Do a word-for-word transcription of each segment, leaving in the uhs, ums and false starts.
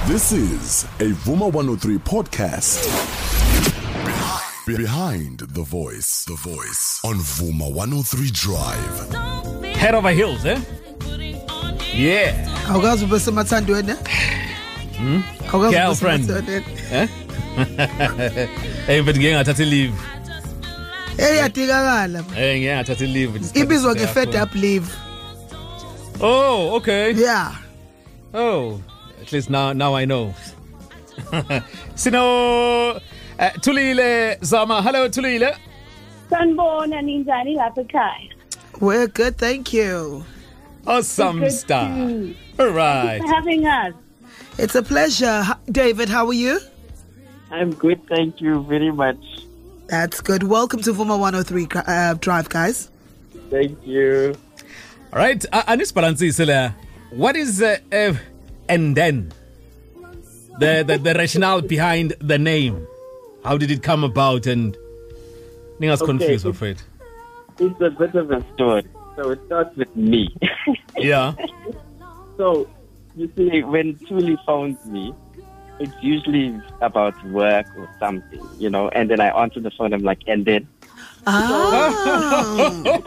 This is a Vuma one oh three podcast. Behind, behind the voice, the voice on Vuma one oh three Drive. Head over heels, eh? Yeah. Awukazi ube semathandweni? Hmm? Awukazi ube Girlfriend. semathandweni? Eh? Hey, but ngeke ngathatha leave. Eh yadikakala. Hey, ngeke ngathatha leave. Ibizwa ke fed up leave. Oh, okay. Yeah. Oh, at least now now I know. Sino uh, Tulile Zama. Hello Tulile. Sanibona ninjani lapha ekhaya? We're good, thank you. Awesome Good star. too. All right. Thanks for having us. It's a pleasure. H- David, how are you? I'm good, thank you very much. That's good. Welcome to Vuma one oh three uh, Drive, guys. Thank you. All right. Uh, Anis Balansisela. What is uh, uh, and then the, the the rationale behind the name? How did it come about? And I was Okay. confused with it. It's a bit of a story. So it starts with me. Yeah. So, you see, when Tuli phones me, it's usually about work or something, you know, and then I answer the phone, I'm like, and then? Ah.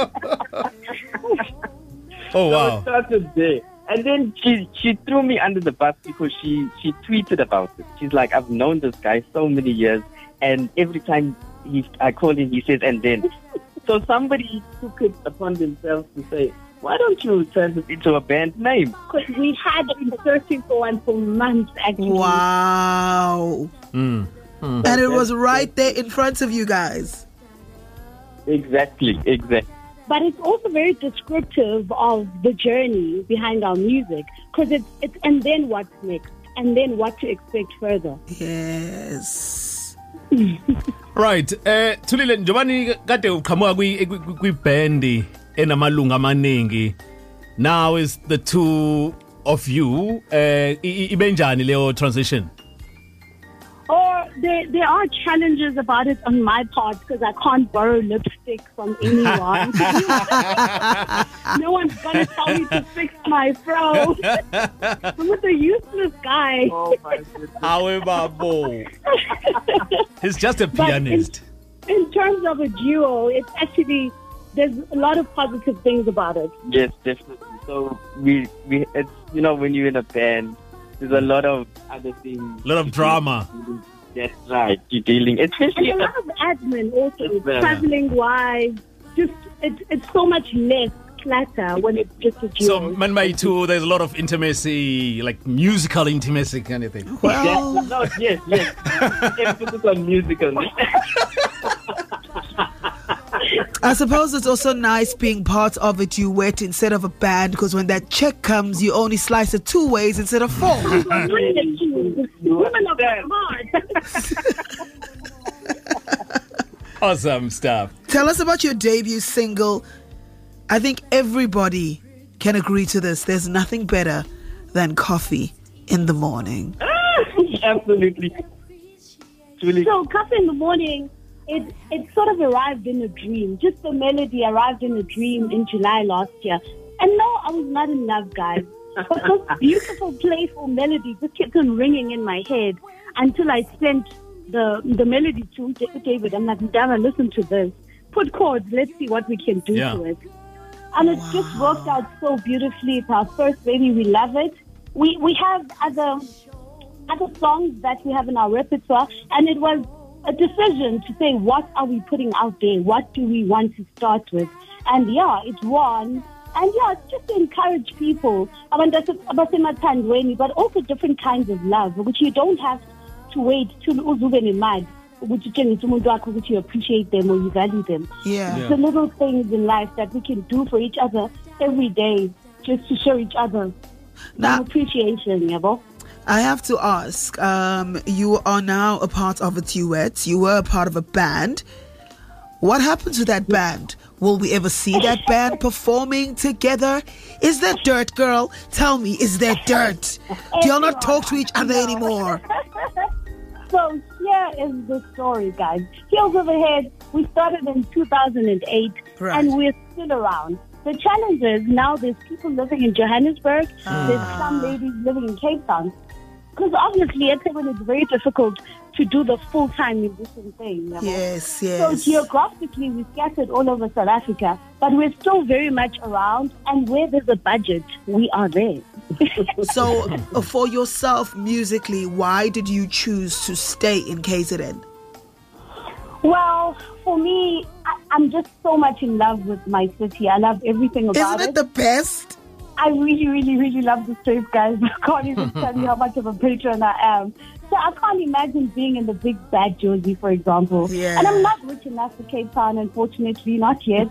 Oh So it wow. started there. And then she she threw me under the bus because she, she tweeted about it. She's like, I've known this guy so many years, and every time he I call him, he says, and then. So somebody took it upon themselves to say, why don't you turn this into a band name? Because we had been searching for one for months, actually. Wow. Mm. And it was right there in front of you guys. Exactly, exactly. But it's also very descriptive of the journey behind our music. Because it's, it's, and then what's next? And then what to expect further. Yes. Right. Eh Thulile njobani kade uqhamuka kwi kwi band enamalunga amaningi. Now is the two of you eh ibenjani leyo transition? Or there, there are challenges about it on my part because I can't borrow lipstick from anyone. No one's going to tell me to fix my fro. I'm with a useless guy. Oh my goodness. However, bo. He's just a But in- pianist. In terms of a duo, it's actually, there's a lot of positive things about it. Yes, definitely. So we we it's you know when you're in a band, there's a lot of other things. A lot of drama. That's right. You're dealing, especially And a lot of admin also, It's better. traveling wise. Just it's it's so much less clutter when it's just a duo. So man by two, there's a lot of intimacy, like musical intimacy kind of thing. Well, no, yes, yes. Emphasis on musical. I suppose it's also nice being part of a duet instead of a band, because when that check comes, you only slice it two ways instead of four. Women of heart. Awesome stuff. Tell us about your debut single. I think everybody can agree to this. There's nothing better than coffee in the morning. Absolutely. Truly. So, Coffee in the Morning, it it sort of arrived in a dream. Just the melody arrived in a dream in July last year. And no, I was not in love, guys. But those beautiful, playful melodies just kept on ringing in my head until I sent the the melody to David. I'm like, Dara, listen to this. Put chords. Let's see what we can do Yeah. to it. And it just worked out so beautifully. It's our first baby. We love it. We we have other other songs that we have in our repertoire, and it was a decision to say, what are we putting out there? What do we want to start with? And yeah, it won. And yeah, it's just to encourage people about but also different kinds of love, which you don't have to wait till uzube nemali ukuthi utshengise umuntu wakho ukuthi you appreciate them or you value them. Yeah. Yeah. The little things in life that we can do for each other every day, just to show each other Now- some appreciation, yabo. I have to ask, um, you are now a part of a duet. You were a part of a band. What happened to that band? Will we ever see that band performing together? Is there dirt, girl? Tell me, is there dirt? Do y'all not talk to each other anymore? So here is the story, guys. Heels Over Head, we started in two thousand eight, Right. and we're still around. The challenge is now there's people living in Johannesburg, there's some ladies living in Cape Town. because obviously at Ethekwini it's very difficult to do the full-time musician thing. You know? Yes, So yes. geographically, we're scattered all over South Africa, but we're still very much around. And where there's a budget, we are there. So, uh, for yourself musically, why did you choose to stay in K Z N? Well, for me, I, I'm just so much in love with my city. I love everything about Isn't it the best? I really, really, really love this place, guys. I can't even tell you how much of a patron I am. So I can't imagine being in the big bad Josie, for example. Yeah. And I'm not rich enough for Cape Town, unfortunately, not yet.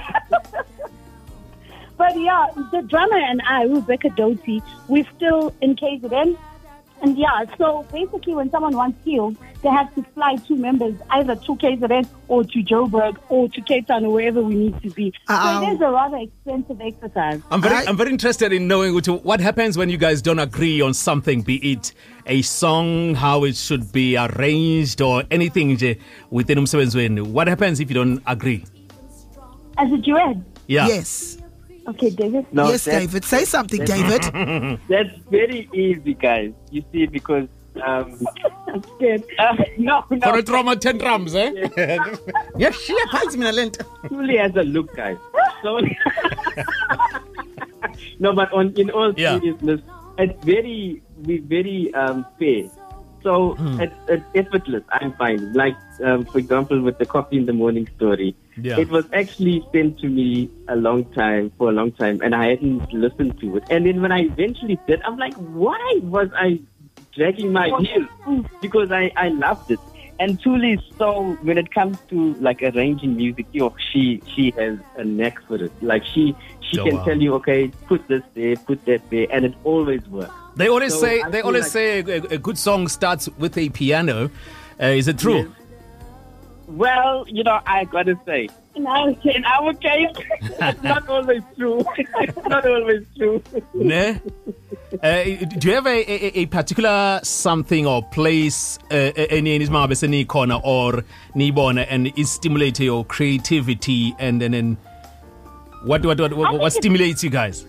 But yeah, the drummer and I, Rebecca Doty, we're still in K Z N. And yeah, so basically when someone wants healed, they have to fly two members either to K Z N or to Joburg or to Cape Town or wherever we need to be. Uh-oh. So it is a rather expensive exercise. I'm very, I- I'm very interested in knowing what, what happens when you guys don't agree on something, be it a song, how it should be arranged, or anything nje within umsebenzi wenu. What happens if you don't agree? As a duet. Yeah. Yes. Okay, David. No, yes, that's- David. Say something, David. That's very easy, guys. You see, because um, I'm scared. uh, no, For no, a trauma tantrums, eh? Yeah, she has me lent. truly has a look, guys. So no, but on in all Yeah. seriousness, it's very we very um fair. So it's, it's effortless. I'm fine. Like um, for example, with the coffee in the morning story, Yeah. it was actually sent to me a long time for a long time, and I hadn't listened to it. And then when I eventually did, I'm like, why was I dragging my heels? Because I I loved it. And Tuli, so when it comes to like arranging music, yo, she she has a knack for it. Like she she Oh, can wow. tell you, okay, put this there, put that there, and it always works. They always So say I they feel always like- say a, a good song starts with a piano. Uh, is it true? Yes. Well, you know, I gotta say, In our case, in our case, it's not always true. It's not always true. Ne? Uh, do you have a, a, a particular something or place any uh, corner or nibona and it stimulates your creativity and then and what what what, what, think what it's- stimulates you guys?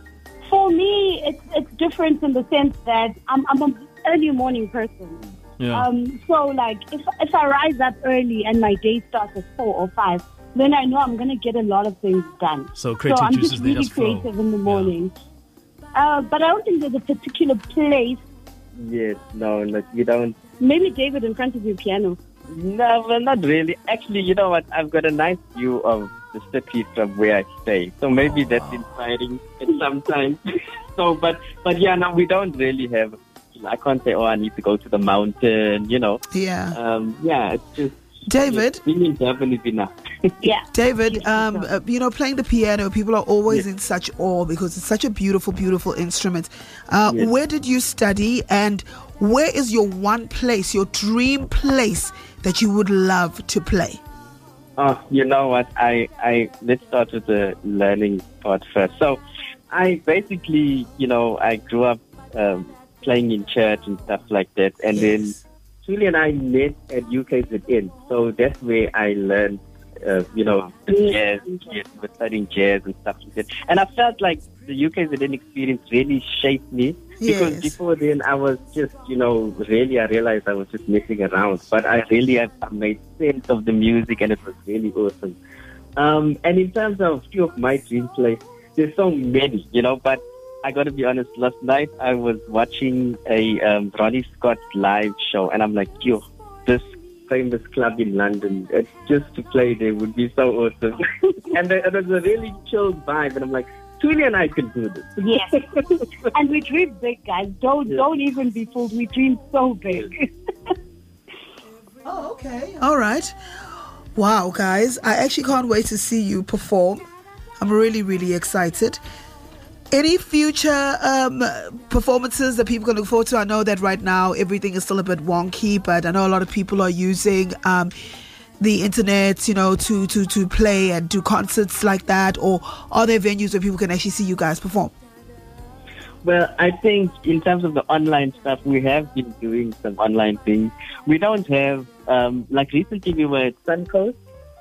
for me, it's it's different in the sense that I'm I'm an early morning person. Yeah. Um, so like if if I rise up early and my day starts at four or five, then I know I'm gonna get a lot of things done. So creative I'm juices, just they really just flow. creative in the morning. Uh, but I don't think there's a particular place. Yes, no, like you don't. Maybe David in front of your piano. No, well, not really. Actually, you know what? I've got a nice view of the city from where I stay, so maybe that's inspiring at sometimes. so, but but yeah, no, we don't really have. I can't say, oh, I need to go to the mountain. You know. Yeah. Um. Yeah. It's just. David? It's being in Durban is enough. Yeah. David, um, uh, you know, playing the piano, people are always Yes. in such awe because it's such a beautiful, beautiful instrument. Uh, Yes. Where did you study, and where is your one place, your dream place that you would love to play? Oh, you know what? I, I let's start with the learning part first. So, I basically, you know, I grew up um, playing in church and stuff like that, and Yes. then Julie and I met at U K Z N. So that's where I learned, uh, you know, jazz. Yes, we were studying jazz and stuff like that. And I felt like the U K Z N experience really shaped me because Yes. before then I was just, you know, really I realized I was just messing around. But I really have I made sense of the music, and it was really awesome. Um, and in terms of few of my dream plays, there's so many, you know, but I got to be honest, last night I was watching a um, Ronnie Scott live show, and I'm like, yo, this famous club in London, it's just to play there would be so awesome. and it was a really chill vibe, and I'm like, Julie and I can do this. Yes. And we dream big, guys. Don't Yeah. don't even be fooled. We dream so big. Oh, okay. All right. Wow, guys. I actually can't wait to see you perform. I'm really, really excited. Any future um, performances that people can look forward to? I know that right now everything is still a bit wonky, but I know a lot of people are using um, the internet, you know, to, to, to play and do concerts like that. Or are there venues where people can actually see you guys perform? Well, I think in terms of the online stuff, we have been doing some online things. We don't have, um, like recently we were at Suncoast,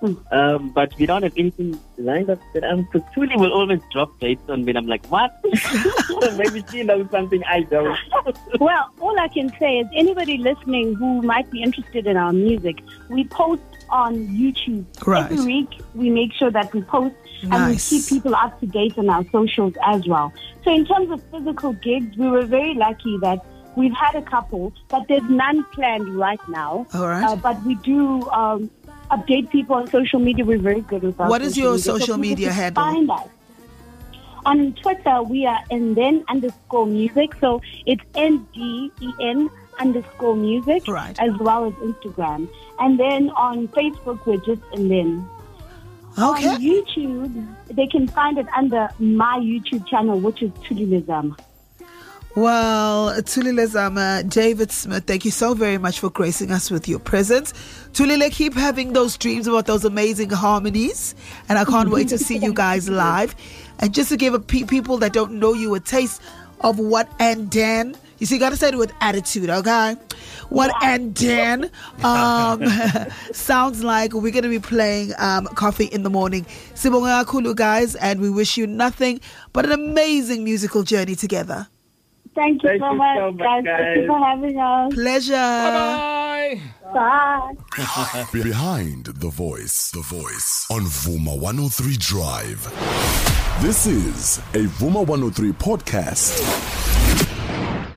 Um, but we don't have anything lined up. Um, because Thuli will always drop dates on me, and I'm like, what? Maybe she knows something I don't. Well, all I can say is anybody listening who might be interested in our music, we post on YouTube. Right. Every week, we make sure that we post and we Nice. keep people up to date on our socials as well. So in terms of physical gigs, we were very lucky that we've had a couple, but there's none planned right now. All right. Uh, but we do um, update people on social media. We're very good with our What is your media. So social people media can handle? Find us. On Twitter, we are and then underscore music. So it's N D E N underscore music, Right. as well as Instagram. And then on Facebook, we're just and then. Okay. On YouTube, they can find it under my YouTube channel, which is Thuli Lezama. Well, Thulile Zama, David Smith, thank you so very much for gracing us with your presence. Thulile, keep having those dreams about those amazing harmonies. And I can't wait to see you guys live. And just to give a pe- people that don't know you a taste of what and Dan, you see, you got to say it with attitude, okay? What and Dan um, sounds like. We're going to be playing um, Coffee in the Morning. Sibonga kakhulu, guys, and we wish you nothing but an amazing musical journey together. Thank you, Thank so, you much, so much, guys. Thank you guys. for having us. Pleasure. Bye. Bye. Behind the Voice, the Voice on Vuma one oh three Drive. This is a Vuma one oh three podcast.